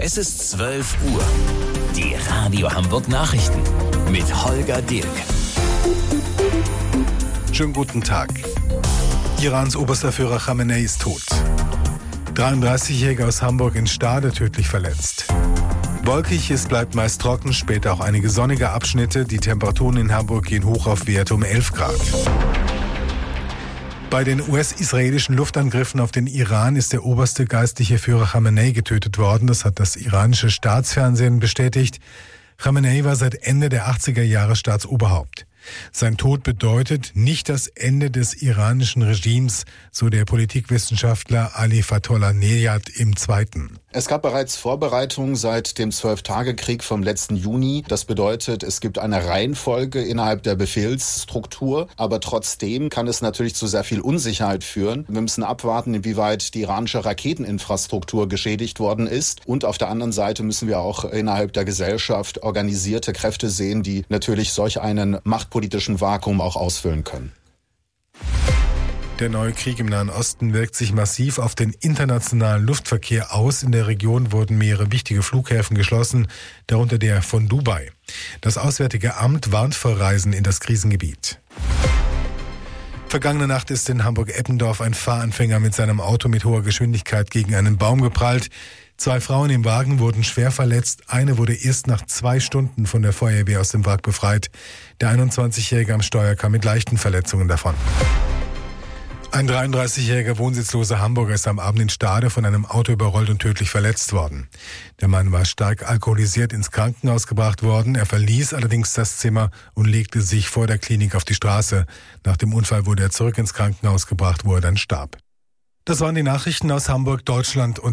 Es ist 12 Uhr. Die Radio Hamburg Nachrichten mit Holger Dilk. Schönen guten Tag. Irans oberster Führer Khamenei ist tot. 33-Jähriger aus Hamburg in Stade tödlich verletzt. Wolkig, es bleibt meist trocken, später auch einige sonnige Abschnitte. Die Temperaturen in Hamburg gehen hoch auf Werte um 11 Grad. Bei den US-israelischen Luftangriffen auf den Iran ist der oberste geistliche Führer Khamenei getötet worden. Das hat das iranische Staatsfernsehen bestätigt. Khamenei war seit Ende der 80er Jahre Staatsoberhaupt. Sein Tod bedeutet nicht das Ende des iranischen Regimes, so der Politikwissenschaftler Ali Fatollah-Nejad im Zweiten. Es gab bereits Vorbereitungen seit dem 12-Tage-Krieg vom letzten Juni. Das bedeutet, es gibt eine Reihenfolge innerhalb der Befehlsstruktur. Aber trotzdem kann es natürlich zu sehr viel Unsicherheit führen. Wir müssen abwarten, inwieweit die iranische Raketeninfrastruktur geschädigt worden ist. Und auf der anderen Seite müssen wir auch innerhalb der Gesellschaft organisierte Kräfte sehen, die natürlich solch einen machtpolitischen Vakuum auch ausfüllen können. Der neue Krieg im Nahen Osten wirkt sich massiv auf den internationalen Luftverkehr aus. In der Region wurden mehrere wichtige Flughäfen geschlossen, darunter der von Dubai. Das Auswärtige Amt warnt vor Reisen in das Krisengebiet. Vergangene Nacht ist in Hamburg-Eppendorf ein Fahranfänger mit seinem Auto mit hoher Geschwindigkeit gegen einen Baum geprallt. 2 Frauen im Wagen wurden schwer verletzt. Eine wurde erst nach 2 Stunden von der Feuerwehr aus dem Wrack befreit. Der 21-Jährige am Steuer kam mit leichten Verletzungen davon. Ein 33-jähriger wohnsitzloser Hamburger ist am Abend in Stade von einem Auto überrollt und tödlich verletzt worden. Der Mann war stark alkoholisiert ins Krankenhaus gebracht worden. Er verließ allerdings das Zimmer und legte sich vor der Klinik auf die Straße. Nach dem Unfall wurde er zurück ins Krankenhaus gebracht, wo er dann starb. Das waren die Nachrichten aus Hamburg, Deutschland und